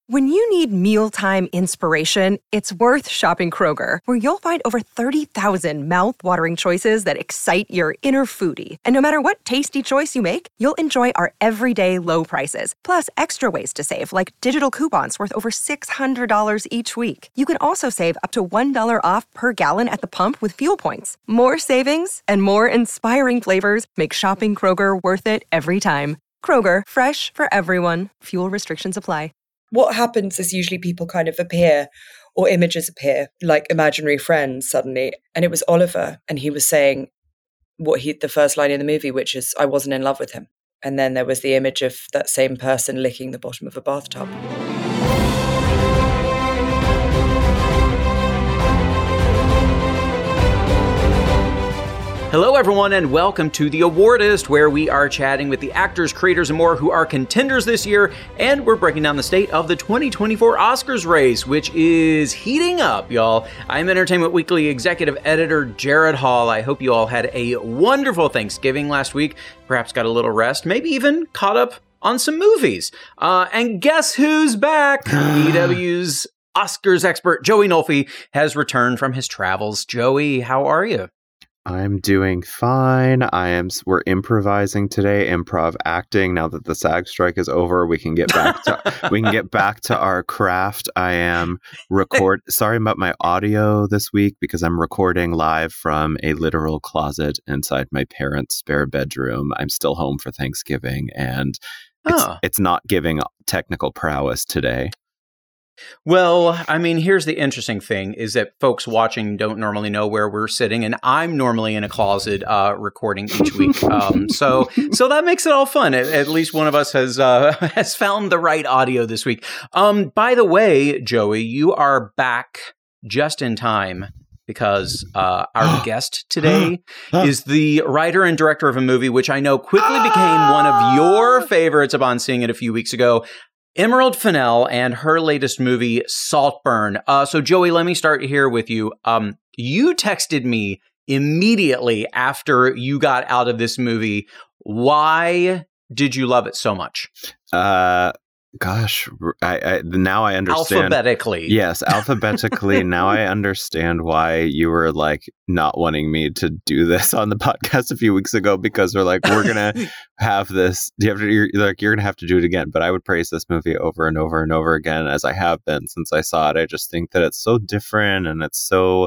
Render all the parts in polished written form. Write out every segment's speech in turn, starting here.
When you need mealtime inspiration, it's worth shopping Kroger, where you'll find over 30,000 mouth-watering choices that excite your inner foodie. And no matter what tasty choice you make, you'll enjoy our everyday low prices, plus extra ways to save, like digital coupons worth over $600 each week. You can also save up to $1 off per gallon at the pump with fuel points. More savings and more inspiring flavors make shopping Kroger worth it every time. Kroger, fresh for everyone. Fuel restrictions apply. What happens is usually people kind of appear, or images appear, like imaginary friends suddenly. And it was Oliver, and he was saying the first line in the movie, which is, "I wasn't in love with him." And then there was the image of that same person licking the bottom of a bathtub. Hello, everyone, and welcome to The Awardist, where we are chatting with the actors, creators, and more who are contenders this year, and we're breaking down the state of the 2024 Oscars race, which is heating up, y'all. I'm Entertainment Weekly executive editor Jared Hall. I hope you all had a wonderful Thanksgiving last week, perhaps got a little rest, maybe even caught up on some movies. And guess who's back? EW's Oscars expert Joey Nolfi has returned from his travels. Joey, how are you? I'm doing fine. We're improvising today, improv acting. Now that the SAG strike is over, we can get back to our craft. I am sorry about my audio this week because I'm recording live from a literal closet inside my parents' spare bedroom. I'm still home for Thanksgiving, and it's not giving technical prowess today. Well, I mean, here's the interesting thing is that folks watching don't normally know where we're sitting, and I'm normally in a closet recording each week. So that makes it all fun. At least one of us has found the right audio this week. By the way, Joey, you are back just in time because our guest today is the writer and director of a movie which I know quickly became one of your favorites upon seeing it a few weeks ago. Emerald Fennell and her latest movie, Saltburn. So, Joey, let me start here with you. You texted me immediately after you got out of this movie. Why did you love it so much? Gosh, I now I understand. Alphabetically. Yes, alphabetically. Now I understand why you were like not wanting me to do this on the podcast a few weeks ago, because we're like, we're going to have this. You're going to have to do it again. But I would praise this movie over and over and over again, as I have been since I saw it. I just think that it's so different, and it's so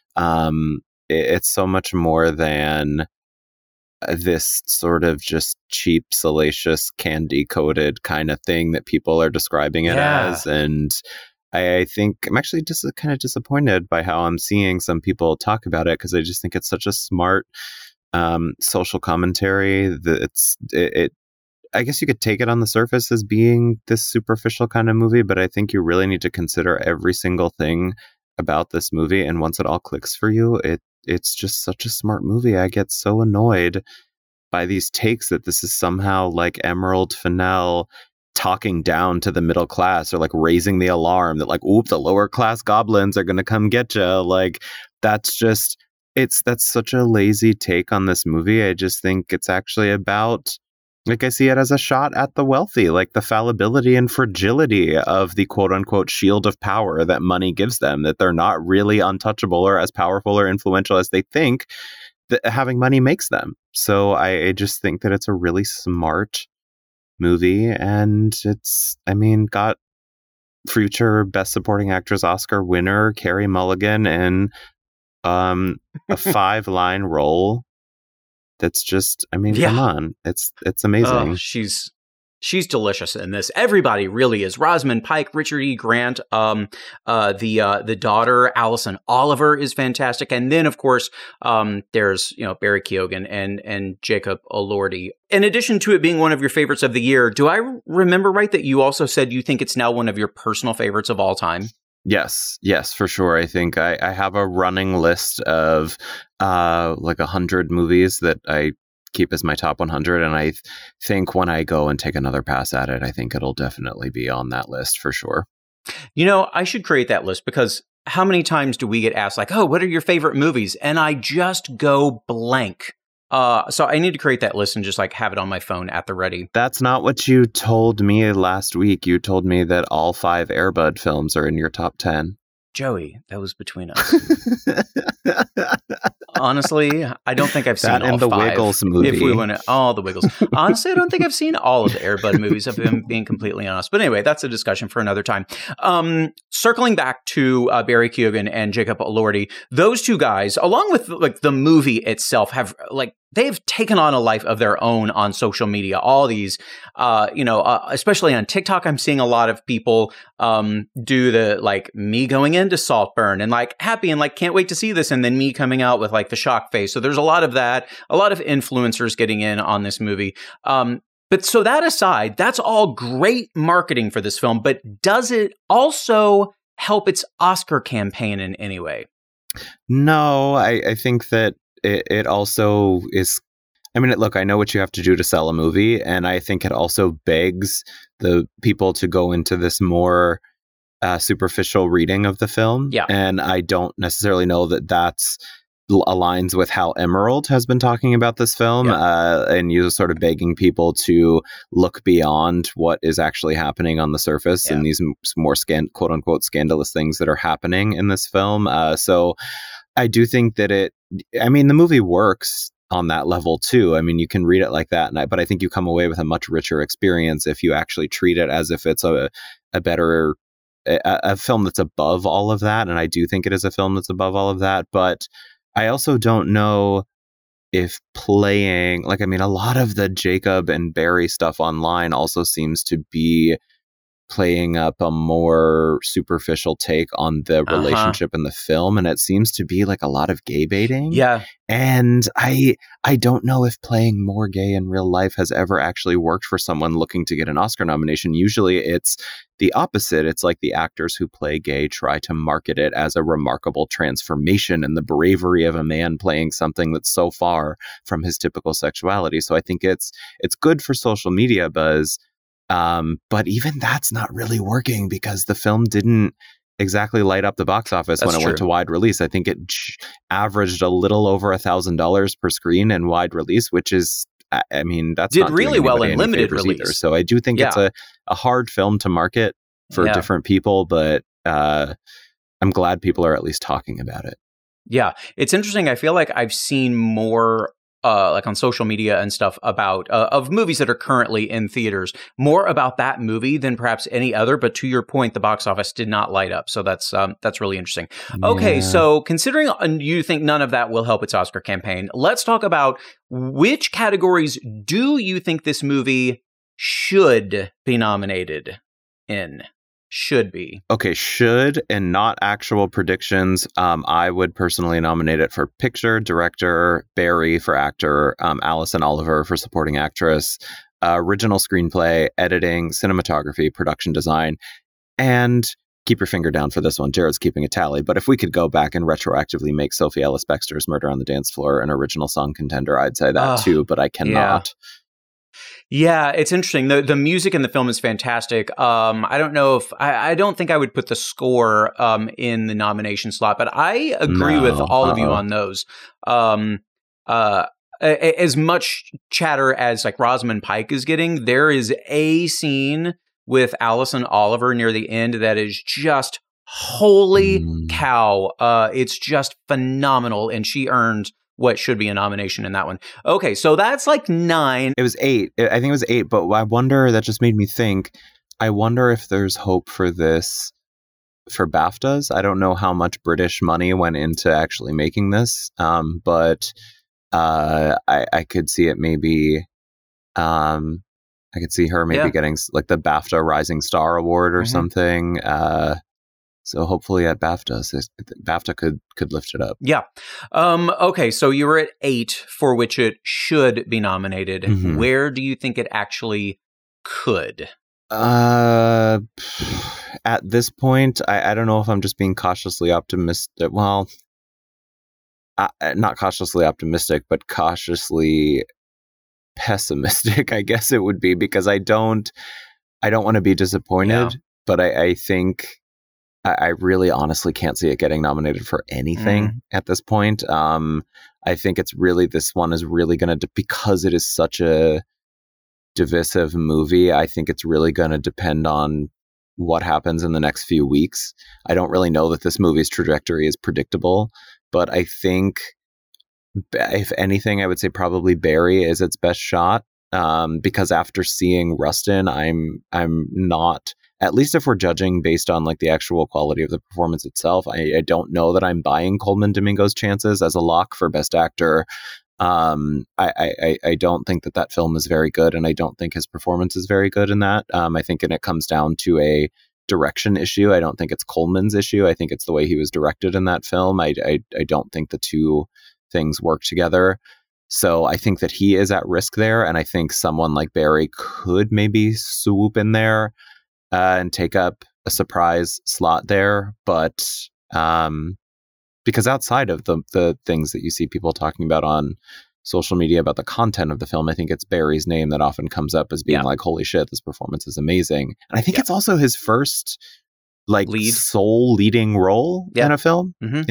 much more than this sort of just cheap, salacious, candy-coated kind of thing that people are describing it as. And I think I'm actually just kind of disappointed by how I'm seeing some people talk about it, because I just think it's such a smart social commentary that I guess you could take it on the surface as being this superficial kind of movie, but I think you really need to consider every single thing about this movie. And once it all clicks for you, it's just such a smart movie. I get so annoyed by these takes that this is somehow like Emerald Fennell talking down to the middle class, or like raising the alarm that like, oop, the lower class goblins are going to come get you. Like, that's such a lazy take on this movie. I just think it's actually about, like, I see it as a shot at the wealthy, like the fallibility and fragility of the quote unquote shield of power that money gives them, that they're not really untouchable or as powerful or influential as they think that having money makes them. So I just think that it's a really smart movie, and got future Best Supporting Actress Oscar winner Carey Mulligan in a 5-line role. That's just, come on. It's amazing. She's delicious in this. Everybody really is. Rosamund Pike, Richard E. Grant, the daughter, Alison Oliver, is fantastic. And then, of course, there's, Barry Keoghan and Jacob Elordi. In addition to it being one of your favorites of the year, do I remember right that you also said you think it's now one of your personal favorites of all time? Yes, for sure. I think I have a running list of like 100 movies that I keep as my top 100. And I think when I go and take another pass at it, I think it'll definitely be on that list for sure. I should create that list, because how many times do we get asked like, oh, what are your favorite movies? And I just go blank So I need to create that list and just like have it on my phone at the ready. That's not what you told me last week. You told me that all 5 Air Bud films are in your top 10. Joey, that was between us. Honestly, I don't think I've seen that all and the 5. Wiggles movie. If we want to, all the Wiggles. Honestly, I don't think I've seen all of the Air Bud movies, if I'm being completely honest. But anyway, that's a discussion for another time. Circling back to Barry Keoghan and Jacob Elordi, those two guys, along with like the movie itself, have like they've taken on a life of their own on social media. All these, especially on TikTok, I'm seeing a lot of people do the like me going into Saltburn and like happy and like can't wait to see this, and then me coming out with like the shock face. So there's a lot of that, a lot of influencers getting in on this movie. But so that aside, that's all great marketing for this film. But does it also help its Oscar campaign in any way? No, I think that it also is. I mean, look, I know what you have to do to sell a movie, and I think it also begs the people to go into this more superficial reading of the film. Yeah. And I don't necessarily know that that's aligns with how Emerald has been talking about this film, and you sort of begging people to look beyond what is actually happening on the surface and these more quote unquote scandalous things that are happening in this film. So I do think that the movie works on that level too. I mean, you can read it like that, but I think you come away with a much richer experience if you actually treat it as if it's a better a film that's above all of that. And I do think it is a film that's above all of that, but I also don't know if playing, like, I mean, a lot of the Jacob and Barry stuff online also seems to be playing up a more superficial take on the relationship in the film, and it seems to be like a lot of gay baiting. Yeah. And I don't know if playing more gay in real life has ever actually worked for someone looking to get an Oscar nomination. Usually it's the opposite. It's like the actors who play gay try to market it as a remarkable transformation and the bravery of a man playing something that's so far from his typical sexuality. So I think it's good for social media buzz. But even that's not really working because the film didn't exactly light up the box office when it went to wide release. I think it averaged a little over $1,000 per screen in wide release, which is, I mean, that's did really well in limited release either. So I do think it's a hard film to market for different people, but I'm glad people are at least talking about it. Yeah, it's interesting. I feel like I've seen more like on social media and stuff about of movies that are currently in theaters, more about that movie than perhaps any other. But to your point, the box office did not light up. So that's really interesting. Okay, so considering you think none of that will help its Oscar campaign, let's talk about which categories do you think this movie should be nominated in? Should be. Okay, should and not actual predictions. I would personally nominate it for picture, director, Barry for actor, Alison Oliver for supporting actress, original screenplay, editing, cinematography, production design, and keep your finger down for this one. Jared's keeping a tally, but if we could go back and retroactively make Sophie Ellis-Bextor's Murder on the Dance Floor an original song contender, I'd say that too, but I cannot. Yeah, it's interesting. The music in the film is fantastic. I don't know if I don't think I would put the score in the nomination slot, but I agree with all of you on those. As much chatter as like Rosamund Pike is getting, there is a scene with Alison Oliver near the end that is just holy cow. It's just phenomenal, and she earned what should be a nomination in that one. Okay, so that's like 9. It was 8. I think it was 8, but I wonder, that just made me think, I wonder if there's hope for this for BAFTAs. I don't know how much British money went into actually making this, but I could see it maybe, I could see her maybe getting like the BAFTA Rising Star Award or something. So hopefully at BAFTA could lift it up. Yeah. Okay, so you were at 8 for which it should be nominated. Where do you think it actually could? At this point, I don't know if I'm just being cautiously optimistic. Well, not cautiously optimistic, but cautiously pessimistic, I guess it would be, because I don't want to be disappointed, but I think I really honestly can't see it getting nominated for anything at this point. I think this one is really going to, because it is such a divisive movie, I think it's really going to depend on what happens in the next few weeks. I don't really know that this movie's trajectory is predictable, but I think, if anything, I would say probably Barry is its best shot. Because after seeing Rustin, I'm not, at least if we're judging based on like the actual quality of the performance itself, I don't know that I'm buying Colman Domingo's chances as a lock for Best Actor. I don't think that film is very good, and I don't think his performance is very good in that. I think it comes down to a direction issue. I don't think it's Colman's issue. I think it's the way he was directed in that film. I don't think the two things work together. So I think that he is at risk there, and I think someone like Barry could maybe swoop in there and take up a surprise slot there. But because outside of the things that you see people talking about on social media about the content of the film, I think it's Barry's name that often comes up as being like, holy shit, this performance is amazing. And I think it's also his first like sole leading role in a film. Mm-hmm.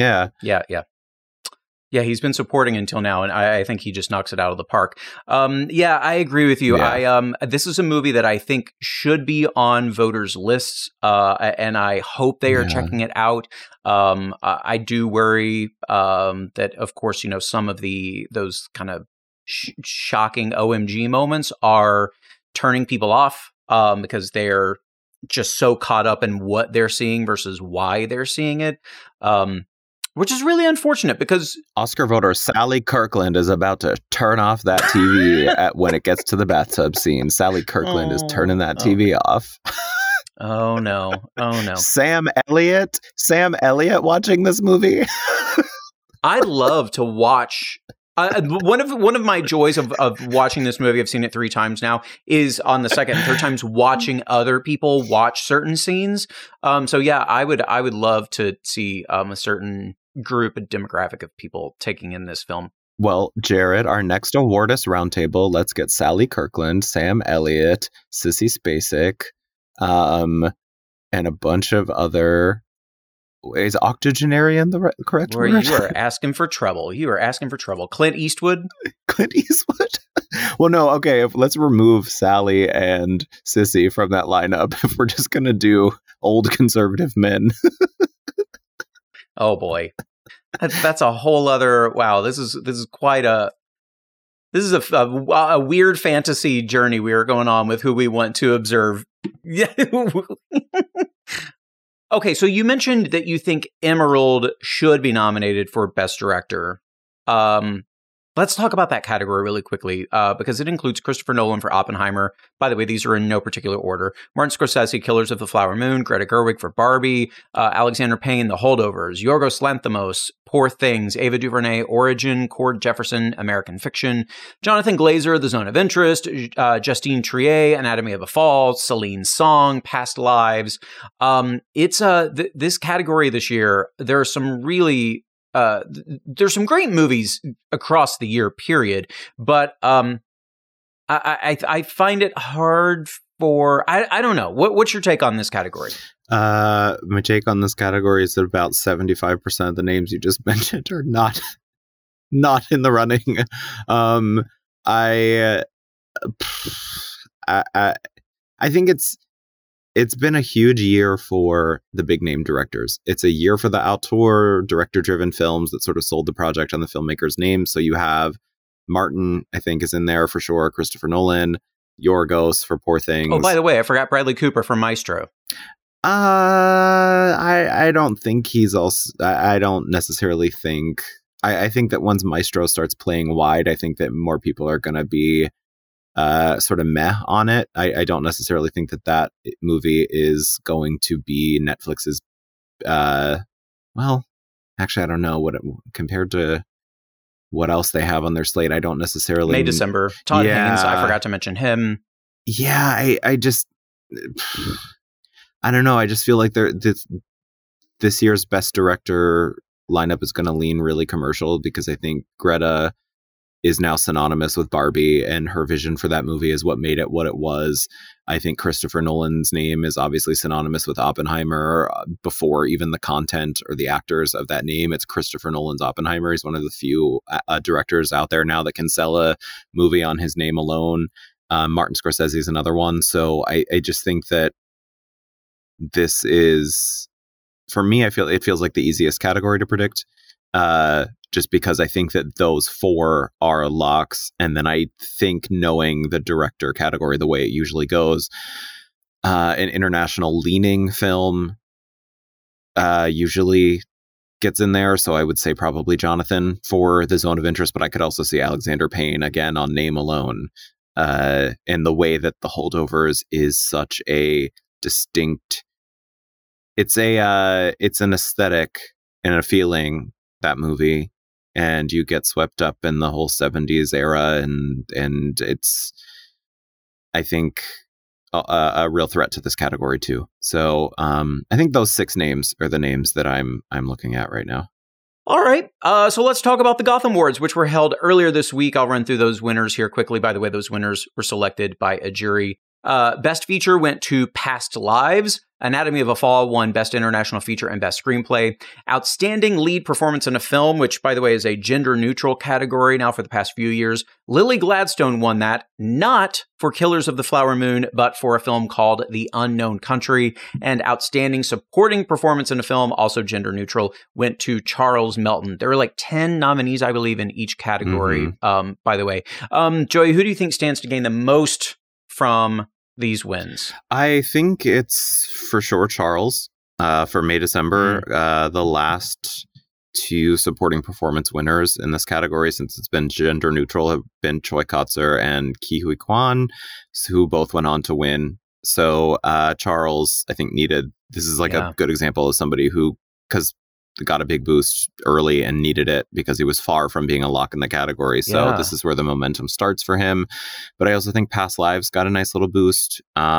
Yeah, he's been supporting until now, and I think he just knocks it out of the park. I agree with you. Yeah. This is a movie that I think should be on voters' lists, and I hope they are checking it out. I do worry that, of course, some of those kind of shocking OMG moments are turning people off because they're just so caught up in what they're seeing versus why they're seeing it. Which is really unfortunate because Oscar voter Sally Kirkland is about to turn off that TV when it gets to the bathtub scene. Sally Kirkland is turning that TV off. Oh no. Sam Elliott watching this movie. I love to watch. One of my joys of watching this movie, I've seen it 3 times now, is on the second and third times watching other people watch certain scenes. I would love to see a certain group and demographic of people taking in this film. Well, Jared, our next awardist roundtable, let's get Sally Kirkland, Sam Elliott, Sissy Spacek, and a bunch of other. Is octogenarian the correct word? You are asking for trouble. Clint Eastwood? Clint Eastwood? Well, no, okay, let's remove Sally and Sissy from that lineup if we're just going to do old conservative men. Oh, boy. That's a whole other... Wow, this is quite a... This is a weird fantasy journey we are going on with who we want to observe. Okay, so you mentioned that you think Emerald should be nominated for Best Director. Let's talk about that category really quickly, because it includes Christopher Nolan for Oppenheimer. By the way, these are in no particular order. Martin Scorsese, Killers of the Flower Moon. Greta Gerwig for Barbie. Alexander Payne, The Holdovers. Yorgos Lanthimos, Poor Things. Ava DuVernay, Origin. Cord Jefferson, American Fiction. Jonathan Glazer, The Zone of Interest. Justine Triet, Anatomy of a Fall. Celine Song, Past Lives. It's this category this year, there are some really... there's some great movies across the year, period. But I find it hard for... I don't know. What's your take on this category? My take on this category is that about 75% of the names you just mentioned are not in the running. I think it's been a huge year for the big name directors. It's a year for the auteur, director-driven films that sort of sold the project on the filmmaker's name. So you have Martin, I think, is in there for sure. Christopher Nolan, Yorgos for Poor Things. Oh, by the way, I forgot Bradley Cooper for Maestro. I don't think he's also... I don't necessarily think... I think that once Maestro starts playing wide, I think that more people are going to be... sort of meh on it. I don't necessarily think that movie is going to be Netflix's well, actually I don't know compared to what else they have on their slate. I don't necessarily... May, December. Todd Haynes, I forgot to mention him. Yeah, I just... I don't know. I just feel like this year's Best Director lineup is going to lean really commercial because I think Greta is now synonymous with Barbie, and her vision for that movie is what made it what it was. I think Christopher Nolan's name is obviously synonymous with Oppenheimer before even the content or the actors of that name. It's Christopher Nolan's Oppenheimer. He's one of the few directors out there now that can sell a movie on his name alone. Martin Scorsese is another one. So I just think that this is, for me, it feels like the easiest category to predict. Just because I think that those 4 are locks. And then I think, knowing the director category the way it usually goes, an international leaning film usually gets in there. So I would say probably Jonathan for The Zone of Interest, but I could also see Alexander Payne again on name alone. And the way that The Holdovers is such a distinct, it's an aesthetic and a feeling, that movie, and you get swept up in the whole 70s era, and it's, I think, a real threat to this category too. So I think those 6 names are the names that I'm looking at right now. All right. So let's talk about the Gotham Awards, which were held earlier this week. I'll run through those winners here quickly. By the way, those winners were selected by a jury. Best Feature went to Past Lives. Anatomy of a Fall won Best International Feature and Best Screenplay. Outstanding Lead Performance in a Film, which, by the way, is a gender-neutral category now for the past few years. Lily Gladstone won that, not for Killers of the Flower Moon, but for a film called The Unknown Country. And Outstanding Supporting Performance in a Film, also gender-neutral, went to Charles Melton. There were like 10 nominees, I believe, in each category, by the way. Joey, who do you think stands to gain the most from these wins? I think it's for sure Charles for May December. The last 2 supporting performance winners in this category, since it's been gender neutral, have been Choi Kotzer and Ke Huy Quan, who both went on to win. So Charles, I think, this is like a good example of somebody who, because got a big boost early and needed it because he was far from being a lock in the category. So this is where the momentum starts for him. But I also think Past Lives got a nice little boost.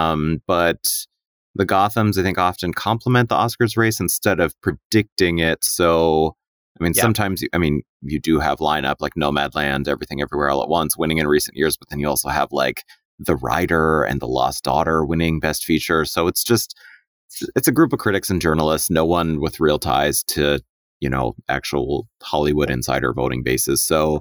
But the Gothams, I think, often complement the Oscars race instead of predicting it. So, I mean, sometimes, you do have lineup like Nomadland, Everything Everywhere All at Once winning in recent years, but then you also have like The Rider and The Lost Daughter winning Best Feature. So it's a group of critics and journalists, no one with real ties to, actual Hollywood insider voting bases. So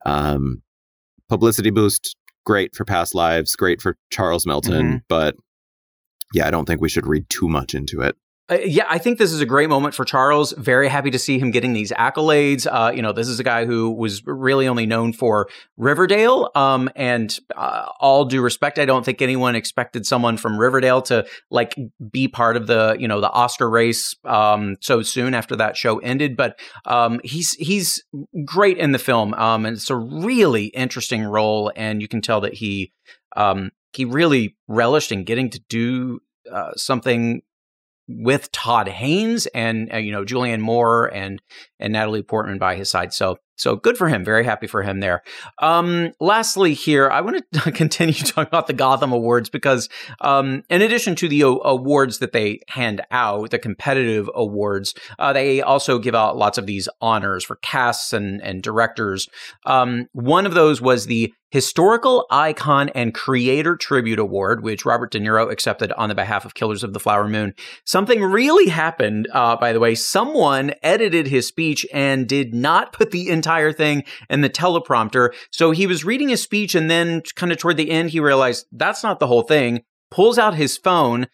publicity boost, great for Past Lives, great for Charles Melton. But I don't think we should read too much into it. I think this is a great moment for Charles. Very happy to see him getting these accolades. This is a guy who was really only known for Riverdale. And all due respect, I don't think anyone expected someone from Riverdale to be part of the Oscar race so soon after that show ended. But he's great in the film. And it's a really interesting role. And you can tell that he really relished in getting to do something with Todd Haynes and Julianne Moore and Natalie Portman by his side. So good for him. Very happy for him there. Lastly here, I want to continue talking about the Gotham Awards because in addition to the awards that they hand out, the competitive awards, they also give out lots of these honors for casts and directors. One of those was the Historical Icon and Creator Tribute Award, which Robert De Niro accepted on the behalf of Killers of the Flower Moon. Something really happened, by the way. Someone edited his speech and did not put the entire thing in the teleprompter. So he was reading his speech, and then kind of toward the end, he realized that's not the whole thing. Pulls out his phone,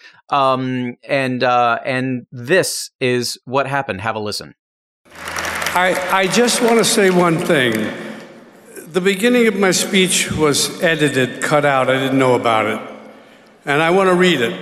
and this is what happened. Have a listen. I just want to say one thing. The beginning of my speech was edited, cut out. I didn't know about it. And I want to read it.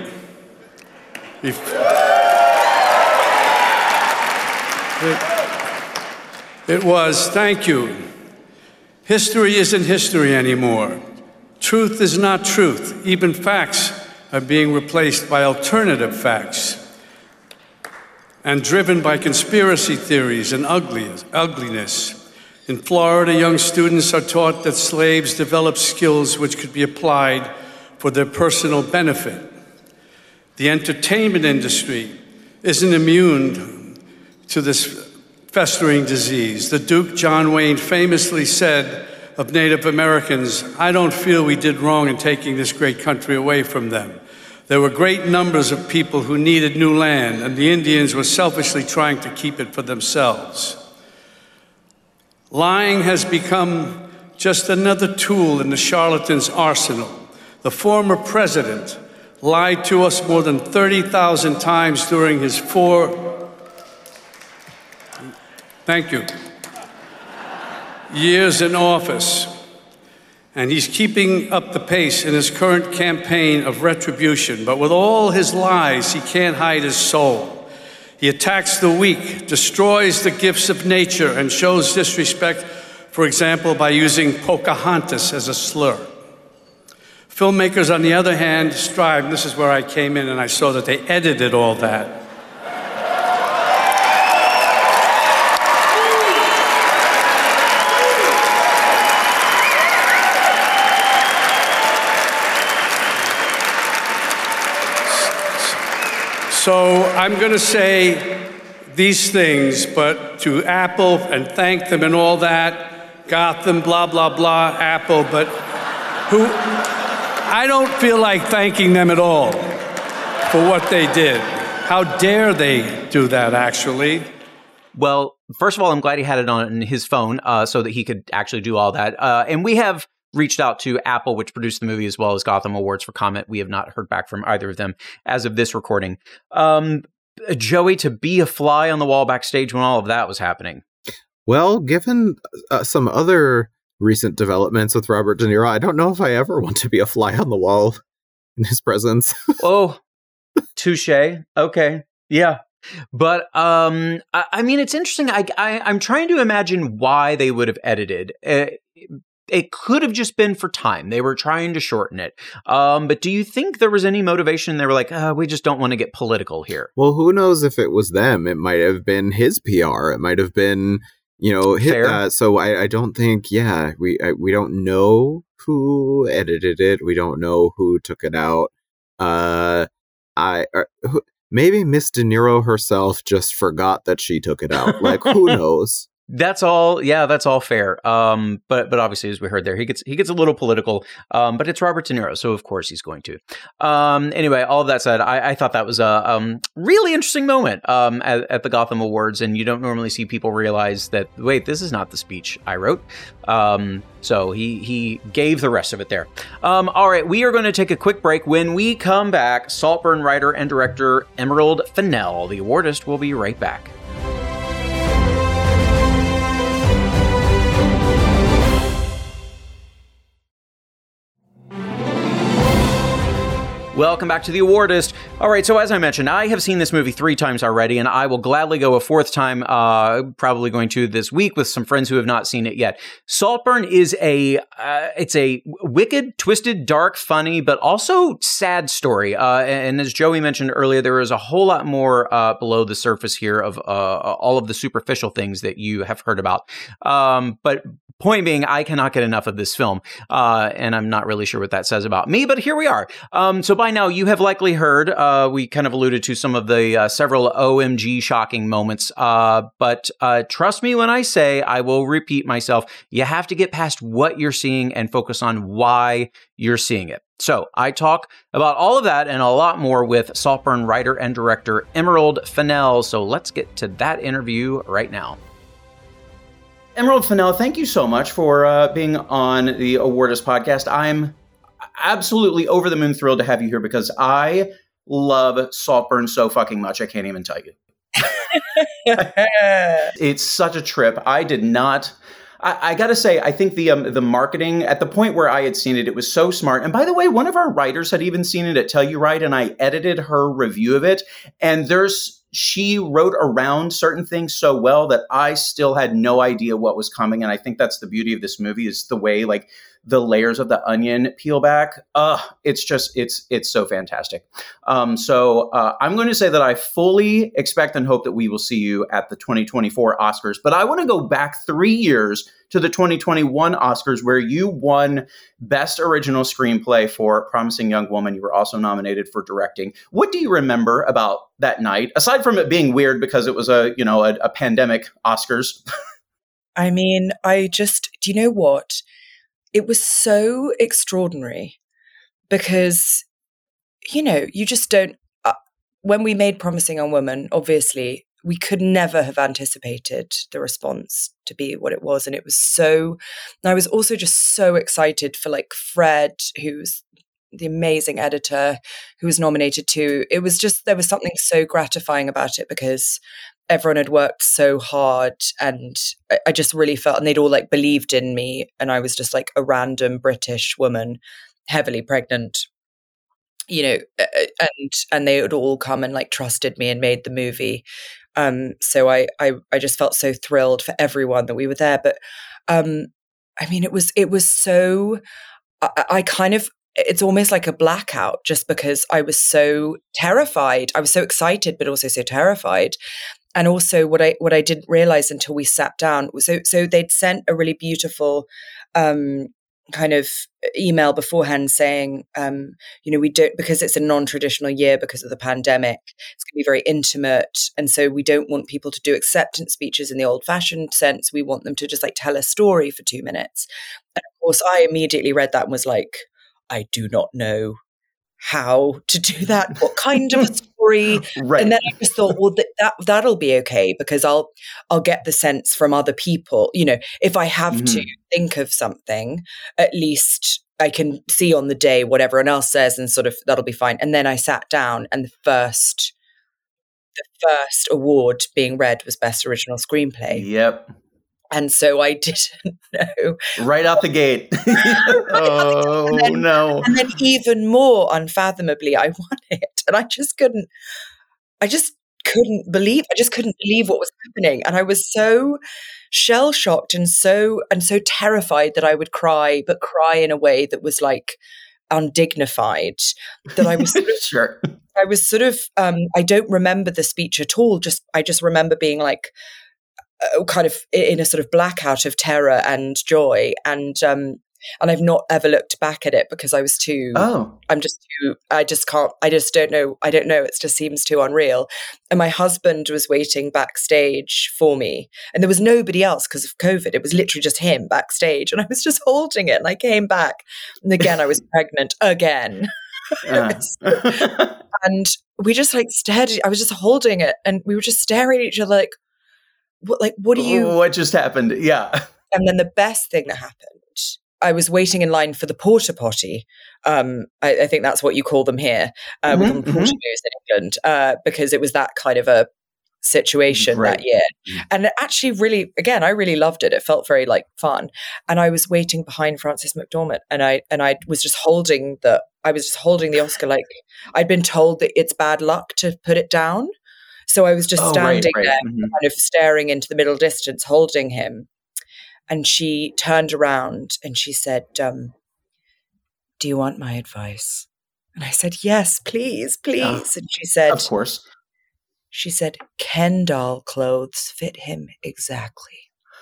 It was, thank you. History isn't history anymore. Truth is not truth. Even facts are being replaced by alternative facts and driven by conspiracy theories and ugliness. In Florida, young students are taught that slaves developed skills which could be applied for their personal benefit. The entertainment industry isn't immune to this festering disease. The Duke John Wayne famously said of Native Americans, I don't feel we did wrong in taking this great country away from them. There were great numbers of people who needed new land, and the Indians were selfishly trying to keep it for themselves. Lying has become just another tool in the charlatan's arsenal. The former president lied to us more than 30,000 times during his years in office. And he's keeping up the pace in his current campaign of retribution. But with all his lies, he can't hide his soul. He attacks the weak, destroys the gifts of nature, and shows disrespect, for example, by using Pocahontas as a slur. Filmmakers, on the other hand, strive, and this is where I came in and I saw that they edited all that. So I'm going to say these things, but to Apple and thank them and all that, Gotham, blah, blah, blah, Apple, but I don't feel like thanking them at all for what they did. How dare they do that, actually? Well, first of all, I'm glad he had it on his phone so that he could actually do all that. And we have reached out to Apple, which produced the movie, as well as Gotham Awards, for comment. We have not heard back from either of them as of this recording. Joey, to be a fly on the wall backstage when all of that was happening. Well, given some other recent developments with Robert De Niro, I don't know if I ever want to be a fly on the wall in his presence. Oh, touche. Okay. Yeah. But I mean, it's interesting. I'm trying to imagine why they would have edited. It could have just been for time. They were trying to shorten it. But do you think there was any motivation? They were like, we just don't want to get political here. Well, who knows if it was them? It might have been his PR. It might have been, so I don't think, we don't know who edited it. We don't know who took it out. Maybe Miss De Niro herself just forgot that she took it out. Like, who knows? That's all. Yeah, that's all fair. But obviously, as we heard there, he gets a little political. But it's Robert De Niro, so of course he's going to. Anyway, all of that said, I thought that was a really interesting moment at the Gotham Awards, and you don't normally see people realize that, wait, this is not the speech I wrote. So he gave the rest of it there. All right, we are going to take a quick break. When we come back, Saltburn writer and director Emerald Fennell, the awardist, will be right back. Welcome back to The Awardist. All right, so as I mentioned, I have seen this movie 3 times already, and I will gladly go a 4th time, probably going to this week with some friends who have not seen it yet. Saltburn is it's a wicked, twisted, dark, funny, but also sad story. And as Joey mentioned earlier, there is a whole lot more below the surface here of all of the superficial things that you have heard about. But point being, I cannot get enough of this film, and I'm not really sure what that says about me, but here we are. So by now, you have likely heard, we kind of alluded to some of the several OMG shocking moments, but trust me when I say, I will repeat myself, you have to get past what you're seeing and focus on why you're seeing it. So I talk about all of that and a lot more with Saltburn writer and director Emerald Fennell, so let's get to that interview right now. Emerald Fennell, thank you so much for being on the Awardist podcast. I'm absolutely over the moon thrilled to have you here because I love Saltburn so fucking much. I can't even tell you. It's such a trip. I did not. I got to say, I think the marketing at the point where I had seen it, it was so smart. And by the way, one of our writers had even seen it at Telluride, and I edited her review of it. And she wrote around certain things so well that I still had no idea what was coming. And I think that's the beauty of this movie, is the way like the layers of the onion peel back. It's so fantastic. So I'm going to say that I fully expect and hope that we will see you at the 2024 Oscars. But I want to go back 3 years to the 2021 Oscars, where you won Best Original Screenplay for Promising Young Woman. You were also nominated for directing. What do you remember about that night, aside from it being weird because it was a pandemic Oscars? I mean, do you know what? it was so extraordinary because, you just don't, when we made Promising Young Woman, obviously, we could never have anticipated the response to be what it was. And it was I was also just so excited for like Fred, who's the amazing editor who was nominated too. It was just, there was something so gratifying about it because everyone had worked so hard and I just really felt, and they'd all like believed in me. And I was just like a random British woman, heavily pregnant, and they had all come and like trusted me and made the movie. So I just felt so thrilled for everyone that we were there. But it was so, I kind of, it's almost like a blackout just because I was so terrified. I was so excited, but also so terrified. And also what I didn't realize until we sat down was so they'd sent a really beautiful kind of email beforehand saying, we don't, because it's a non-traditional year because of the pandemic, it's going to be very intimate. And so we don't want people to do acceptance speeches in the old fashioned sense. We want them to just like tell a story for 2 minutes. And of course I immediately read that and was like, I do not know how to do that, what kind of a story. Right. And then I just thought, well, that'll be okay because I'll get the sense from other people. If I have to think of something, at least I can see on the day what everyone else says and sort of that'll be fine. And then I sat down and the first award being read was Best Original Screenplay. Yep. And so I didn't know. Right out the gate. No. And then even more unfathomably, I won it. And I just couldn't believe what was happening. And I was so shell-shocked and so terrified that I would cry, but cry in a way that was like undignified, that I was sure. I was sort of, I don't remember the speech at all. I just remember being like, kind of in a sort of blackout of terror and joy. And I've not ever looked back at it because I was I don't know. It just seems too unreal. And my husband was waiting backstage for me and there was nobody else because of COVID. It was literally just him backstage and I was just holding it and I came back and again, I was pregnant again. And we just like stared, I was just holding it and we were just staring at each other like, what do you... What just happened? Yeah. And then the best thing that happened, I was waiting in line for the porta potty. I think that's what you call them here. We call them porta in England because it was that kind of a situation that year. And actually really, again, I really loved it. It felt very like fun. And I was waiting behind Frances McDormand and I was just holding the Oscar like I'd been told that it's bad luck to put it down. So I was just standing there kind of staring into the middle distance, holding him. And she turned around and she said, do you want my advice? And I said, yes, please. And she said, of course. She said, Ken doll clothes fit him exactly.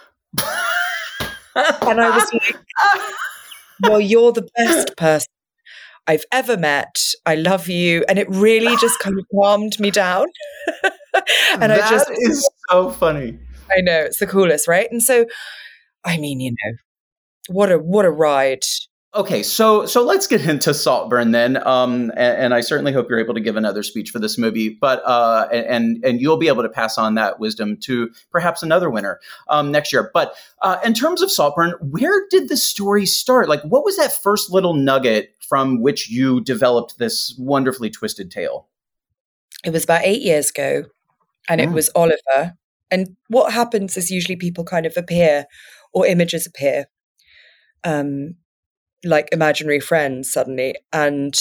And I was like, well, you're the best person I've ever met. I love you. And it really just kind of calmed me down. And that is so funny. I know, it's the coolest, right? And so, I mean, what a ride. Okay, so let's get into Saltburn then, and I certainly hope you're able to give another speech for this movie, but and you'll be able to pass on that wisdom to perhaps another winner next year. But in terms of Saltburn, where did the story start? Like, what was that first little nugget from which you developed this wonderfully twisted tale? It was about 8 years ago, and it was Oliver. And what happens is usually people kind of appear, or images appear. Like imaginary friends suddenly. And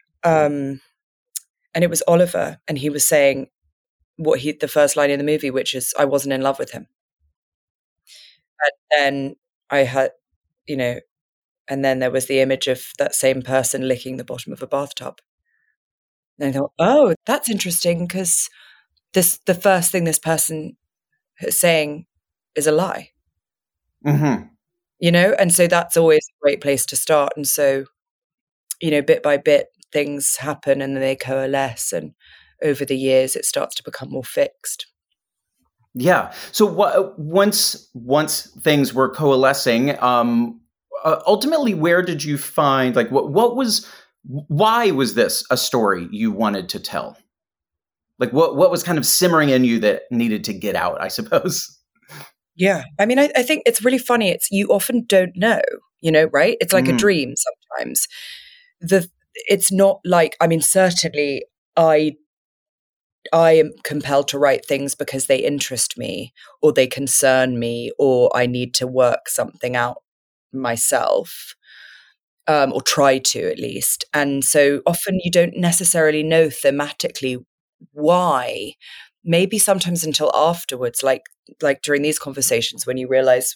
it was Oliver. And he was saying the first line in the movie, which is, I wasn't in love with him. And then I had, and then there was the image of that same person licking the bottom of a bathtub. And I thought, oh, that's interesting because the first thing this person is saying is a lie. Mm-hmm. And so that's always a great place to start. And so, bit by bit, things happen and then they coalesce. And over the years, it starts to become more fixed. Yeah. So once things were coalescing, ultimately, where did you find, like, why was this a story you wanted to tell? Like, what was kind of simmering in you that needed to get out, I suppose? Yeah. I mean, I think it's really funny. You often don't know, right? It's like a dream sometimes. It's not like, I mean, certainly I am compelled to write things because they interest me or they concern me or I need to work something out myself, or try to at least. And so often you don't necessarily know thematically why, maybe sometimes until afterwards, like during these conversations when you realize,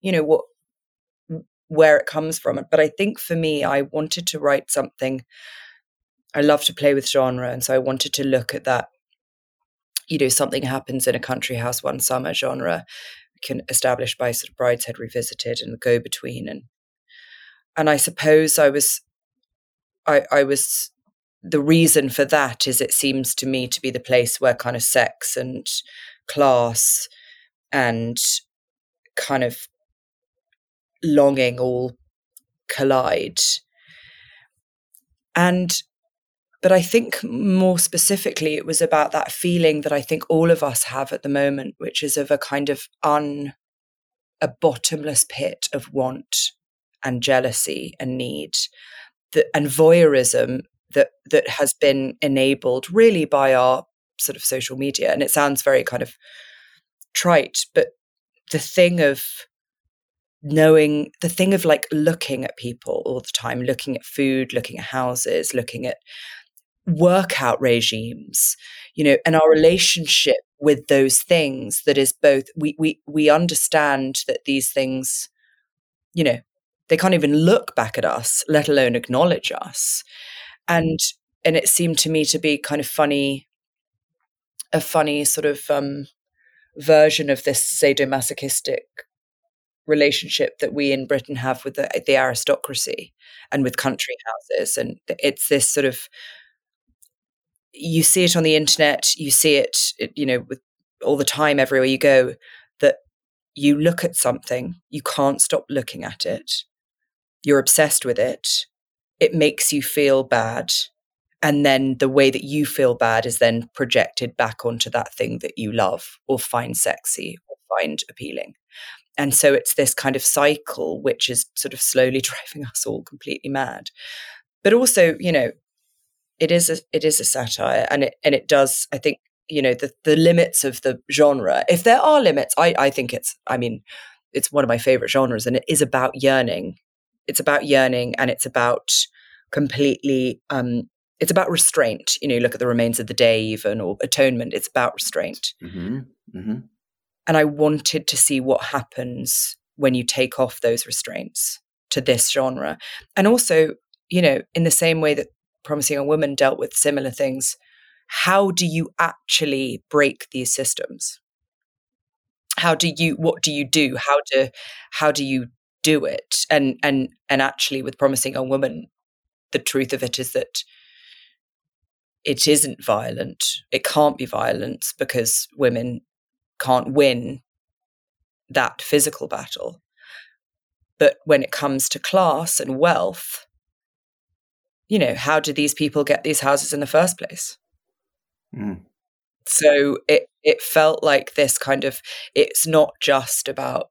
where it comes from. But I think for me, I wanted to write something. I love to play with genre. And so I wanted to look at that, something happens in a country house one summer genre, can establish by sort of Brideshead Revisited and the go-between. And I suppose I was the reason for that is it seems to me to be the place where kind of sex and class and kind of longing all collide. But I think more specifically, it was about that feeling that I think all of us have at the moment, which is of a kind of a bottomless pit of want and jealousy and need, and voyeurism that has been enabled really by our sort of social media. And it sounds very kind of trite, but the thing of like looking at people all the time, looking at food, looking at houses, looking at workout regimes, and our relationship with those things, that is both, we understand that these things, they can't even look back at us, let alone acknowledge us. And it seemed to me to be kind of a funny sort of version of this sadomasochistic relationship that we in Britain have with the aristocracy and with country houses. And it's this sort of, you see it on the internet, you see it, with all the time, everywhere you go, that you look at something, you can't stop looking at it. You're obsessed with it. It makes you feel bad. And then the way that you feel bad is then projected back onto that thing that you love or find sexy or find appealing. And so it's this kind of cycle, which is sort of slowly driving us all completely mad. But also, it is a satire, and it does, I think, the limits of the genre, if there are limits, I think it's one of my favorite genres, and it is about yearning. It's about yearning, and it's about completely, it's about restraint. Look at The Remains of the Day even, or Atonement. It's about restraint. Mm-hmm. Mm-hmm. And I wanted to see what happens when you take off those restraints to this genre. And also, in the same way that Promising Young Woman dealt with similar things, how do you actually break these systems? What do you do? How do you do it? And actually with Promising Young Woman, the truth of it is that it isn't violent. It can't be violence because women can't win that physical battle. But when it comes to class and wealth, how do these people get these houses in the first place? Mm. So it felt like this kind of, it's not just about,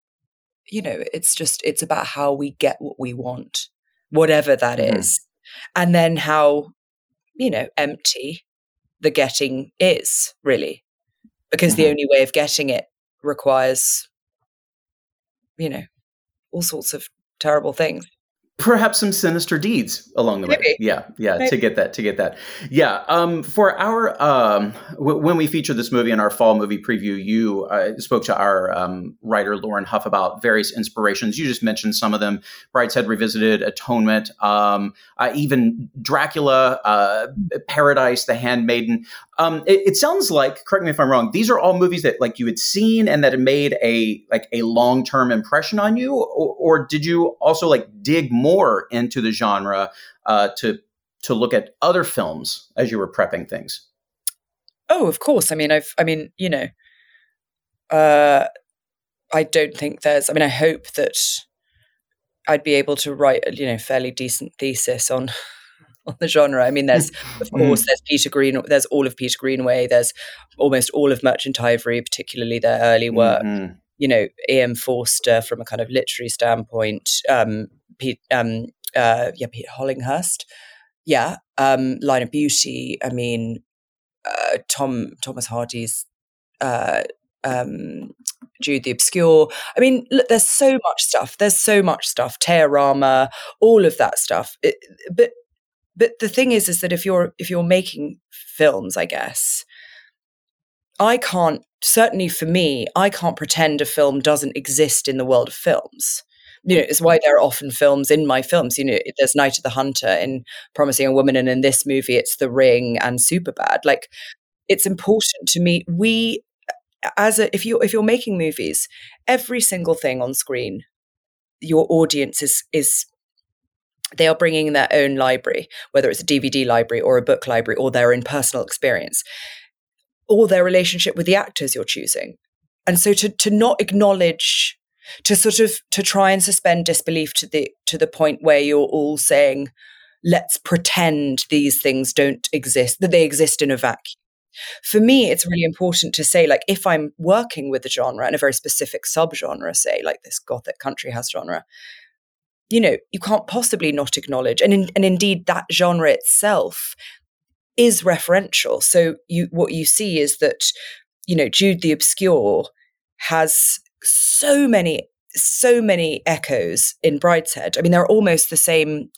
it's about how we get what we want, whatever that is. And then how, empty the getting is, really. Because the only way of getting it requires, all sorts of terrible things. Perhaps some sinister deeds along the way. Yeah. Maybe. to get that. Yeah. For our, when we featured this movie in our fall movie preview, you spoke to our writer, Lauren Huff, about various inspirations. You just mentioned some of them: Brideshead Revisited, Atonement, even Dracula, Paradise, The Handmaiden. It sounds like, correct me if I'm wrong, these are all movies that like you had seen and that had made a long-term impression on you, or did you also like dig more into the genre to look at other films as you were prepping things? Oh, of course. I don't think there's, I hope that I'd be able to write a fairly decent thesis on the genre. I mean, there's of course there's Peter Green, there's all of Peter Greenaway, there's almost all of Merchant Ivory, particularly their early work. E.M. Forster from a kind of literary standpoint. Peter Hollinghurst. Line of Beauty. I mean, Thomas Hardy's Jude the Obscure. I mean, look, there's so much stuff. Teorama, all of that stuff. But the thing is that if you're making films, I guess, certainly for me, I can't pretend a film doesn't exist in the world of films. It's why there are often films in my films. There's Night of the Hunter in Promising Young Woman, and in this movie, it's The Ring and Superbad. Like, it's important to me. If you're making movies, every single thing on screen, your audience is they are bringing their own library, whether it's a DVD library or a book library or their own personal experience, or their relationship with the actors you're choosing. And so to not acknowledge, to try and suspend disbelief to the point where you're all saying, let's pretend these things don't exist, that they exist in a vacuum. For me, it's really important to say, like, if I'm working with a genre and a very specific subgenre, say like this gothic country house genre, you can't possibly not acknowledge, and indeed that genre itself is referential. So what you see is that, Jude the Obscure has so many echoes in Brideshead. I mean, they're almost the same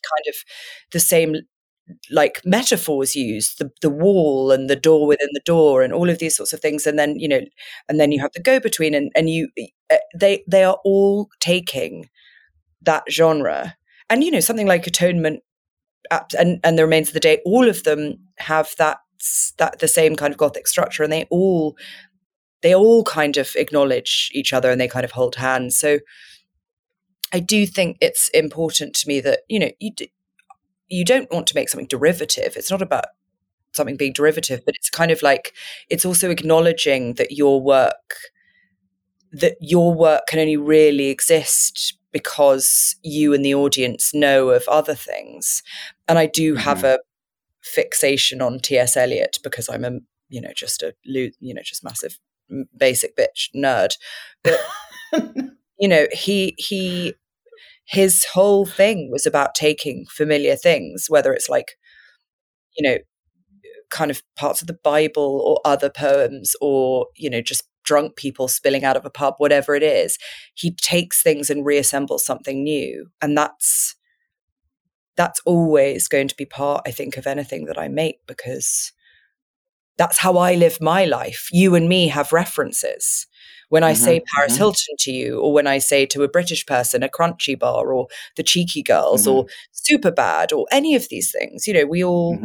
like metaphors used, the wall and the door within the door and all of these sorts of things. And then, and then you have the go-between and they are all taking that genre. And, something like Atonement and The Remains of the Day, all of them have that the same kind of gothic structure, and they all kind of acknowledge each other and they kind of hold hands. So I do think it's important to me that, you don't want to make something derivative. It's not about something being derivative, but it's kind of like, it's also acknowledging that your work can only really exist because you and the audience know of other things. And I do have a fixation on T.S. Eliot because I'm just massive basic bitch nerd. But, his whole thing was about taking familiar things, whether it's like, kind of parts of the Bible or other poems or, just drunk people spilling out of a pub, whatever it is. He takes things and reassembles something new. And that's always going to be part, I think, of anything that I make, because that's how I live my life. You and me have references. When I say Paris Hilton to you, or when I say to a British person, a Crunchy Bar or the Cheeky Girls or Superbad or any of these things, we all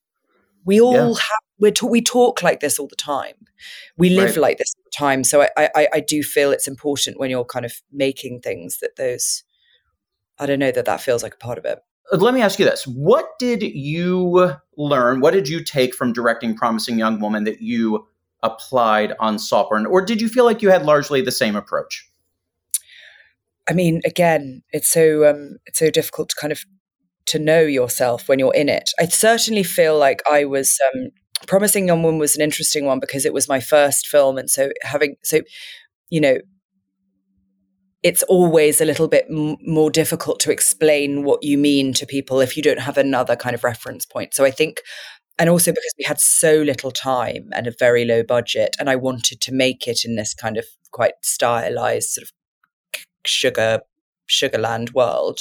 we talk like this all the time. We live like this all the time. So I do feel it's important when you're kind of making things that that feels like a part of it. Let me ask you this. What did you learn? What did you take from directing Promising Young Woman that you applied on Saltburn? Or did you feel like you had largely the same approach? I mean, again, it's so difficult to kind of to know yourself when you're in it. I certainly feel like I was Promising Young Woman was an interesting one because it was my first film, and it's always a little bit more difficult to explain what you mean to people if you don't have another kind of reference point. So I think, and also because we had so little time and a very low budget, and I wanted to make it in this kind of quite stylized sort of Sugarland world,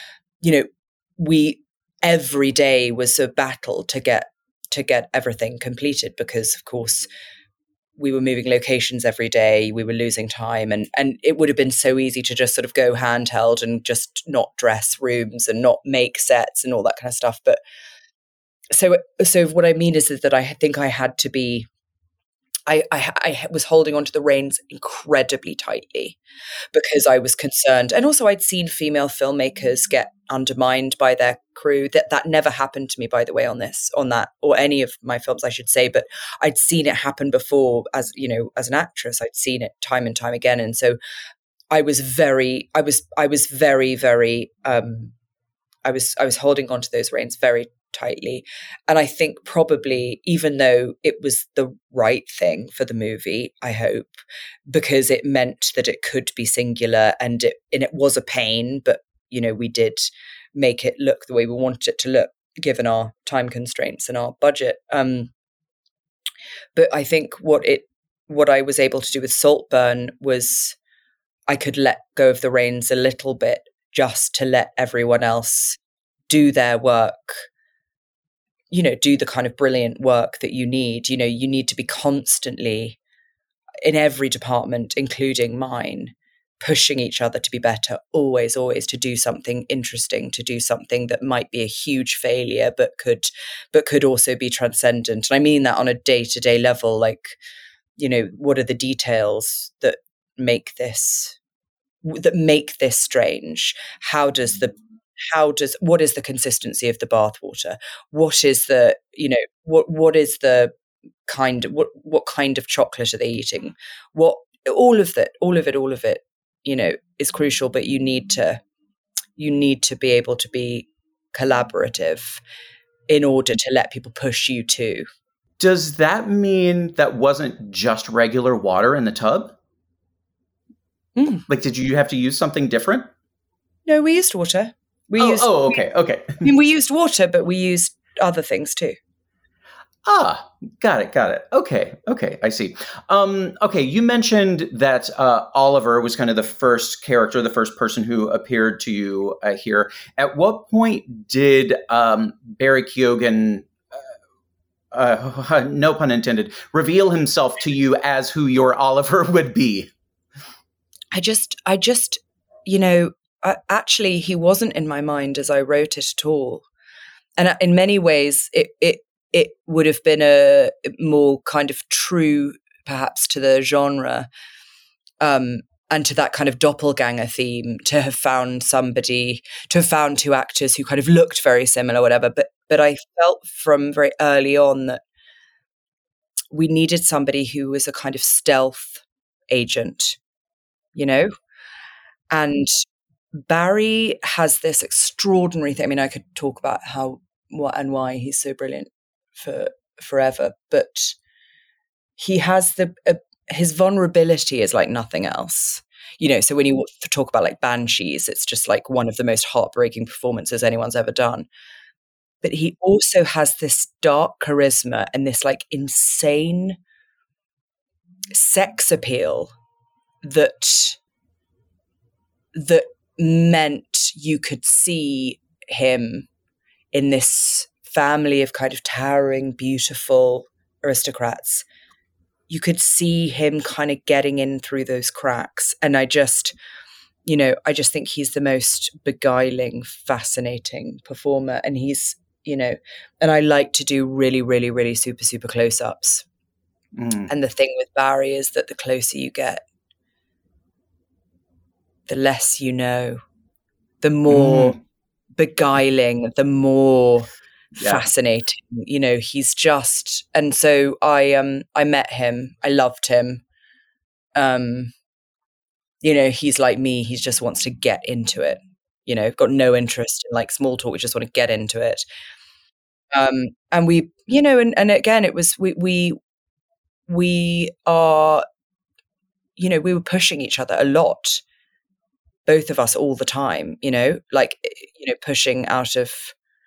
every day was a battle to get everything completed, because of course we were moving locations every day, we were losing time, and it would have been so easy to just sort of go handheld and just not dress rooms and not make sets and all that kind of stuff. But so what I mean is that I think I had to be, I was holding onto the reins incredibly tightly because I was concerned. And also I'd seen female filmmakers get undermined by their crew. That never happened to me, by the way, on that, or any of my films, I should say, but I'd seen it happen before as an actress. I'd seen it time and time again. And so I was very holding on to those reins very tightly. And I think probably, even though it was the right thing for the movie, I hope, because it meant that it could be singular, and it was a pain, but we did make it look the way we wanted it to look, given our time constraints and our budget. But I think what I was able to do with Saltburn was I could let go of the reins a little bit, just to let everyone else do their work, do the kind of brilliant work that you need. You need to be constantly, in every department, including mine, pushing each other to be better, always, to do something interesting, to do something that might be a huge failure, but could also be transcendent. And I mean that on a day-to-day level, like, what are the details that make this strange? What is the consistency of the bathwater? What is the, what is the what kind of chocolate are they eating? All of it, is crucial, but you need to be able to be collaborative in order to let people push you too. Does that mean that wasn't just regular water in the tub? Like, did you have to use something different? No, we used water. Okay. I mean, we used water, but we used other things too. Got it. Okay, I see. Okay, you mentioned that Oliver was kind of the first character, the first person who appeared to you here. At what point did Barry Keoghan, no pun intended, reveal himself to you as who your Oliver would be? I just, actually, he wasn't in my mind as I wrote it at all. And in many ways, it would have been a more kind of true, perhaps, to the genre, and to that kind of doppelganger theme, to have found two actors who kind of looked very similar, whatever. But I felt from very early on that we needed somebody who was a kind of stealth agent, and Barry has this extraordinary thing. I mean, I could talk about what and why he's so brilliant for forever, but he has his vulnerability is like nothing else. So when you talk about like Banshees, it's just like one of the most heartbreaking performances anyone's ever done. But he also has this dark charisma and this like insane sex appeal that meant you could see him in this family of kind of towering, beautiful aristocrats. You could see him kind of getting in through those cracks. And I just think he's the most beguiling, fascinating performer. And he's, and I like to do really, really, really super, super close-ups. And the thing with Barry is that the closer you get, the less you know, the more beguiling, the more fascinating. He's just, and so I met him. I loved him. He's like me. He just wants to get into it. Got no interest in like small talk. We just want to get into it. And we, and again, it was we are, we were pushing each other a lot. Both of us all the time, pushing out of,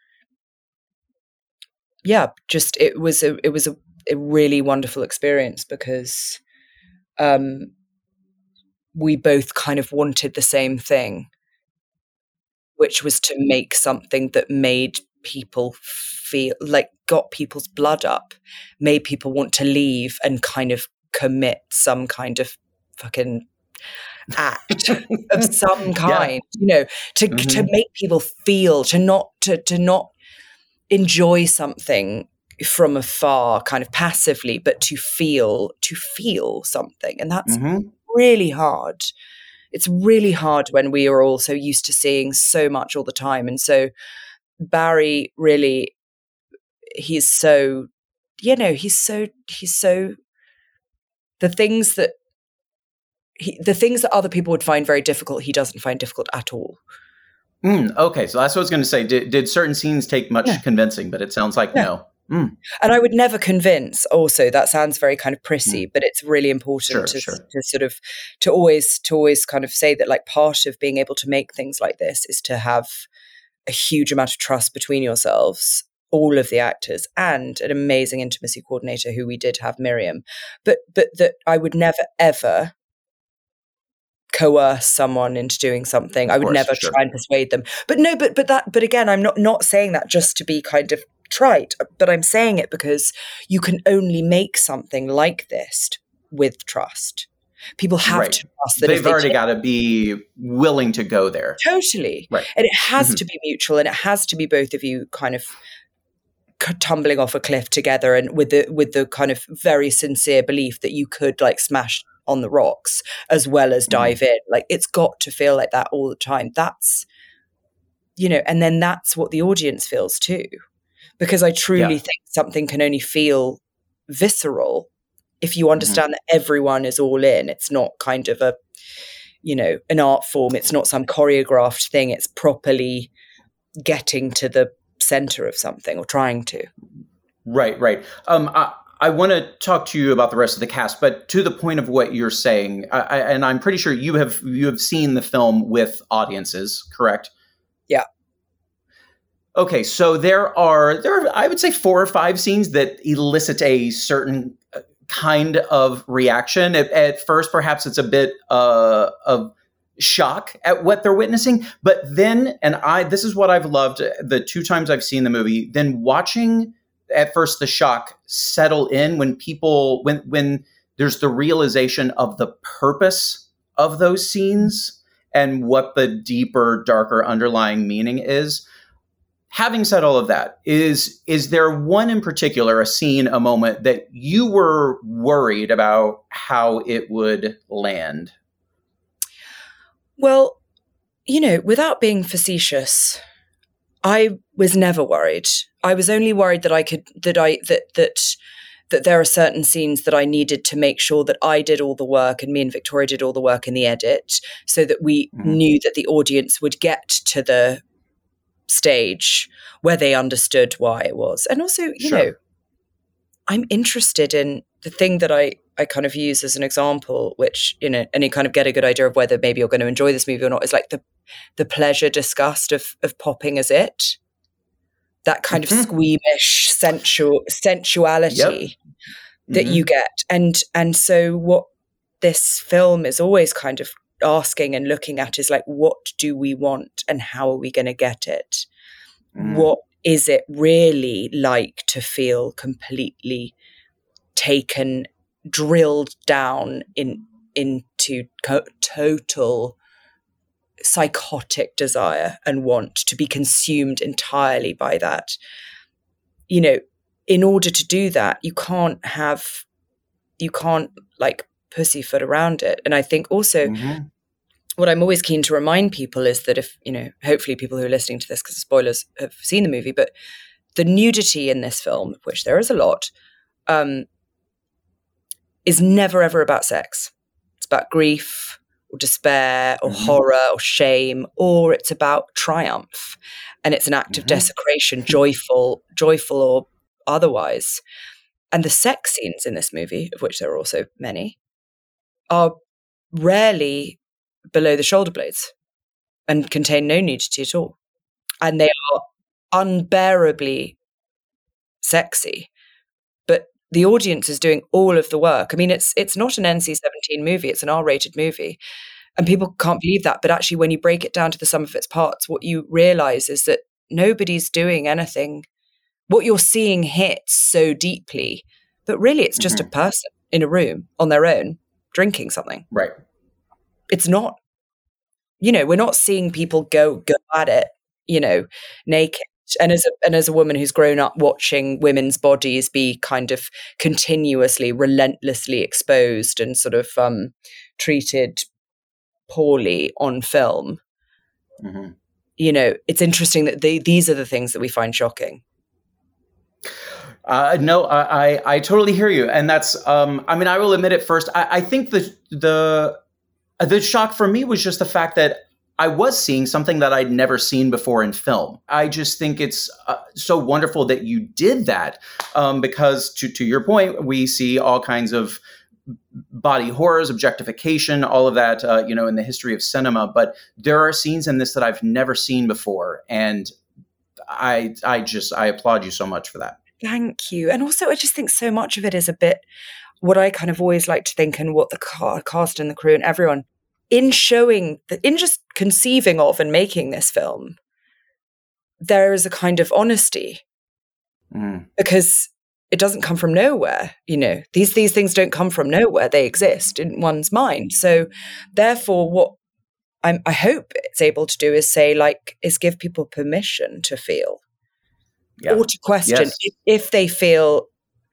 it was a really wonderful experience because we both kind of wanted the same thing, which was to make something that made people feel like, got people's blood up, made people want to leave and kind of commit some kind of fucking act of some kind, to make people feel, to not enjoy something from afar, kind of passively, but to feel something. And that's really hard. It's really hard when we are all so used to seeing so much all the time. And so Barry really, he's so the things that the things that other people would find very difficult, he doesn't find difficult at all. Okay, so that's what I was going to say. Did certain scenes take much convincing? But it sounds like no. And I would never convince. Also, that sounds very kind of prissy, but it's really important to sort of to always kind of say that, like, part of being able to make things like this is to have a huge amount of trust between yourselves, all of the actors, and an amazing intimacy coordinator who we did have, Miriam. But that I would never ever coerce someone into doing something. I would never try and persuade them. But again, I'm not saying that just to be kind of trite, but I'm saying it because you can only make something like this with trust. People have to trust that they've already got to be willing to go there. Totally. Right. And it has to be mutual, and it has to be both of you kind of tumbling off a cliff together, and with the kind of very sincere belief that you could, like, smash on the rocks as well as dive in. Like, it's got to feel like that all the time. That's, and then that's what the audience feels too. Because I truly think something can only feel visceral if you understand that everyone is all in. It's not kind of an art form. It's not some choreographed thing. It's properly getting to the center of something, or trying to. Right. I want to talk to you about the rest of the cast, but to the point of what you're saying, and I'm pretty sure you have seen the film with audiences, correct? Yeah. Okay, so there are I would say 4 or 5 scenes that elicit a certain kind of reaction. At first, perhaps it's a bit of shock at what they're witnessing, but then, this is what I've loved the 2 times I've seen the movie, then watching at first the shock settle in when there's the realization of the purpose of those scenes and what the deeper, darker underlying meaning is. Having said all of that, is there one in particular, a scene, a moment that you were worried about how it would land? Well, without being facetious, I was never worried. I was only worried that there are certain scenes that I needed to make sure that I did all the work, and me and Victoria did all the work in the edit, so that we knew that the audience would get to the stage where they understood why it was. And also, I'm interested in the thing that I kind of use as an example, which, and you kind of get a good idea of whether maybe you're going to enjoy this movie or not, is like the pleasure disgust of popping as it. That kind of squeamish sensuality that you get. And so what this film is always kind of asking and looking at is, like, what do we want and how are we going to get it? What is it really like to feel completely taken, drilled down into total psychotic desire and want to be consumed entirely by that? In order to do that, you can't like pussyfoot around it. And I think also what I'm always keen to remind people is that if, hopefully people who are listening to this, because spoilers, have seen the movie, but the nudity in this film, which there is a lot, is never ever about sex. It's about grief or despair or horror or shame, or it's about triumph. And it's an act of desecration, joyful or otherwise. And the sex scenes in this movie, of which there are also many, are rarely below the shoulder blades and contain no nudity at all. And they are unbearably sexy. But the audience is doing all of the work. I mean, it's not an NC-17 movie, it's an R-rated movie. And people can't believe that. But actually, when you break it down to the sum of its parts, what you realize is that nobody's doing anything. What you're seeing hits so deeply, but really it's just a person in a room on their own drinking something. Right. It's not, we're not seeing people go at it, naked. And as a woman who's grown up watching women's bodies be kind of continuously, relentlessly exposed and sort of treated poorly on film, it's interesting that these are the things that we find shocking. No, I totally hear you. And that's, I will admit it first. I think the The shock for me was just the fact that I was seeing something that I'd never seen before in film. I just think it's so wonderful that you did that, because to your point, we see all kinds of body horrors, objectification, all of that, in the history of cinema. But there are scenes in this that I've never seen before, and I applaud you so much for that. Thank you. And also, I just think so much of it is a bit what I kind of always like to think, and what the cast and the crew and everyone in showing, in just conceiving of and making this film, there is a kind of honesty because it doesn't come from nowhere. These things don't come from nowhere. They exist in one's mind. So therefore, what I hope it's able to do is say, is give people permission to feel or to question if they feel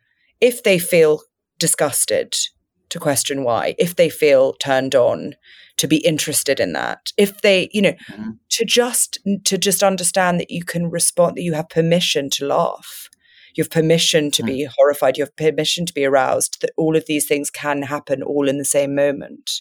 disgusted, to question why, if they feel turned on, to be interested in that, if they, to just understand that you can respond, that you have permission to laugh, you have permission to be horrified, you have permission to be aroused, that all of these things can happen all in the same moment.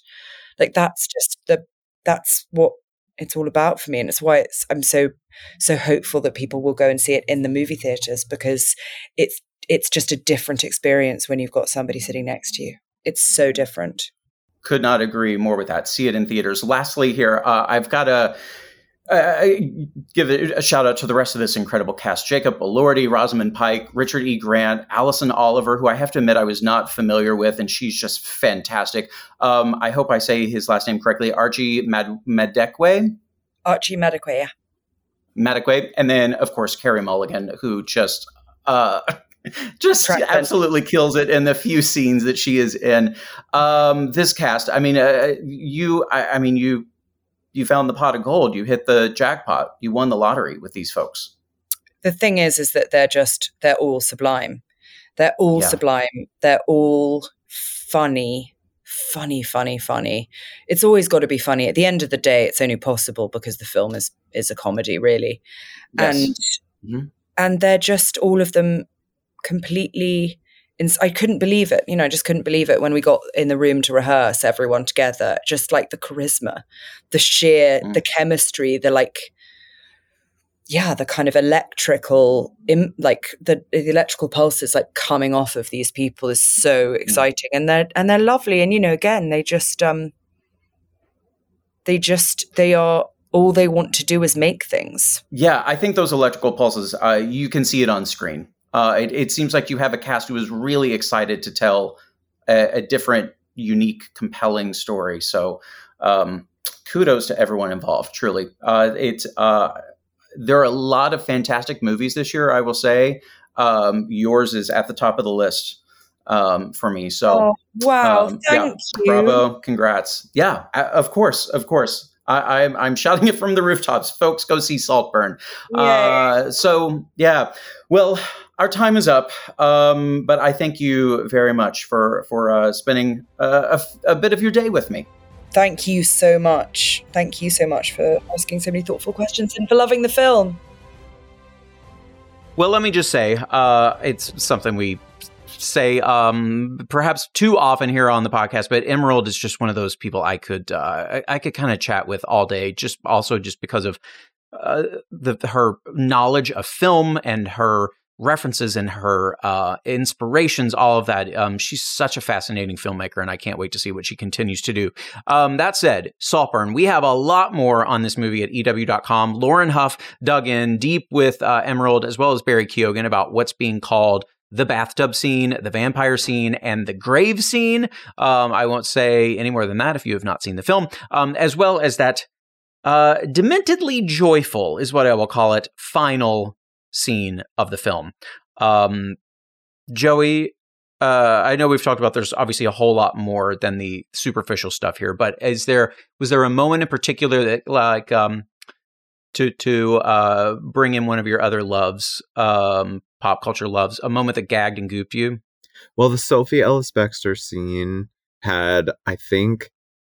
That's what it's all about for me. And it's why I'm so hopeful that people will go and see it in the movie theaters, because it's just a different experience when you've got somebody sitting next to you. It's so different. Could not agree more with that. See it in theaters. Lastly here, I've got to give a shout out to the rest of this incredible cast. Jacob Elordi, Rosamund Pike, Richard E. Grant, Alison Oliver, who I have to admit I was not familiar with, and she's just fantastic. I hope I say his last name correctly. Archie Madekwe? Archie Madekwe, yeah. Madekwe. And then, of course, Carey Mulligan, who just absolutely kills it in the few scenes that she is in. This cast, you found the pot of gold. You hit the jackpot. You won the lottery with these folks. The thing is that they're all sublime. They're all sublime. They're all funny. It's always got to be funny. At the end of the day, it's only possible because the film is a comedy, really. Yes. And they're just, all of them, completely. I couldn't believe it. I just couldn't believe it when we got in the room to rehearse, everyone together. Just like the charisma, the sheer, the chemistry, the kind of electrical, the electrical pulses coming off of these people is so exciting, and they're lovely. And again, they are. All they want to do is make things. Yeah, I think those electrical pulses, you can see it on screen. It seems like you have a cast who is really excited to tell a different, unique, compelling story. So kudos to everyone involved, truly. There are a lot of fantastic movies this year, I will say. Yours is at the top of the list for me. So, wow, thank you. Bravo, congrats. Yeah, of course. I'm shouting it from the rooftops. Folks, go see Saltburn. Well, our time is up. But I thank you very much for spending a bit of your day with me. Thank you so much. Thank you so much for asking so many thoughtful questions and for loving the film. Well, let me just say, it's something we say perhaps too often here on the podcast, but Emerald is just one of those people I could kind of chat with all day, just because of her knowledge of film and her references and her inspirations, all of that. She's such a fascinating filmmaker, and I can't wait to see what she continues to do. That said, Saltburn, we have a lot more on this movie at EW.com. Lauren Huff dug in deep with Emerald as well as Barry Keoghan about what's being called the bathtub scene, the vampire scene, and the grave scene. I won't say any more than that if you have not seen the film, as well as that dementedly joyful, is what I will call it, final scene of the film. Joey, I know we've talked about there's obviously a whole lot more than the superficial stuff here, but was there a moment in particular that to bring in one of your other loves, pop culture loves, a moment that gagged and gooped you? Well, the Sophie Ellis Bextor scene had, I think,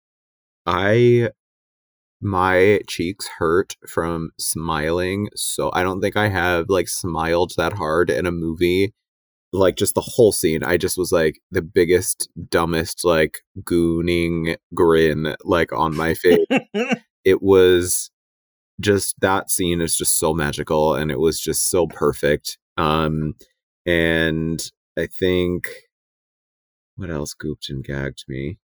my cheeks hurt from smiling. So I don't think I have smiled that hard in a movie like just the whole scene, I just was like the biggest, dumbest, like gooning grin like on my face. It was just, that scene is just so magical, and it was just so perfect. And I think, what else gooped and gagged me?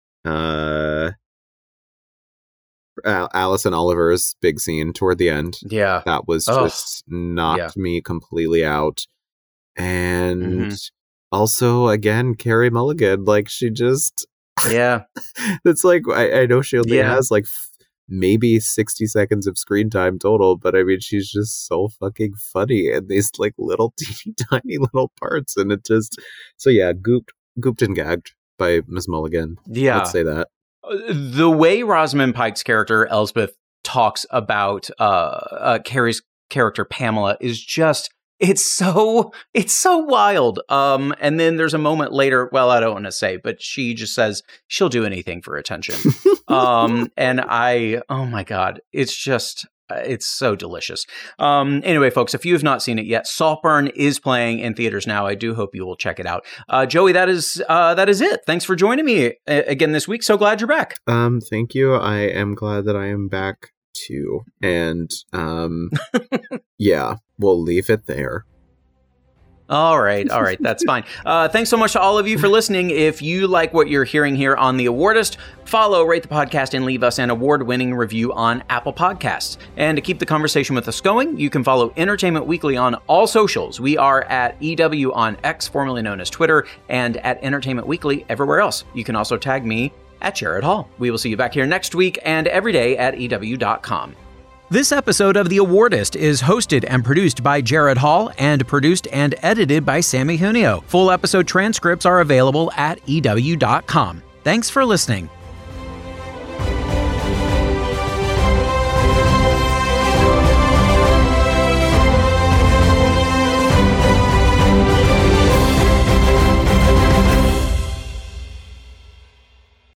Alison Oliver's big scene toward the end. Yeah. That was just knocked me completely out. And also, again, Carey Mulligan, like, she just... Yeah. It's like, I know she only has, like, maybe 60 seconds of screen time total, but I mean, she's just so fucking funny in these, like, little teeny tiny little parts. And it just... So yeah, gooped and gagged by Ms. Mulligan. Yeah. Let's say that. The way Rosamund Pike's character, Elspeth, talks about Carrie's character, Pamela, is just... It's so wild. And then there's a moment later, well, I don't want to say, but she just says she'll do anything for attention. And oh my God, it's just, it's so delicious. Anyway, folks, if you have not seen it yet, Saltburn is playing in theaters now. I do hope you will check it out. Joey, that is it. Thanks for joining me again this week. So glad you're back. Thank you. I am glad that I am back too. And, yeah, we'll leave it there. All right. That's fine. Thanks so much to all of you for listening. If you like what you're hearing here on The Awardist, follow, rate the podcast, and leave us an award-winning review on Apple Podcasts. And to keep the conversation with us going, you can follow Entertainment Weekly on all socials. We are at EW on X, formerly known as Twitter, and at Entertainment Weekly everywhere else. You can also tag me at Jared Hall. We will see you back here next week and every day at EW.com. This episode of The Awardist is hosted and produced by Jared Hall and produced and edited by Sammy Junio. Full episode transcripts are available at EW.com. Thanks for listening.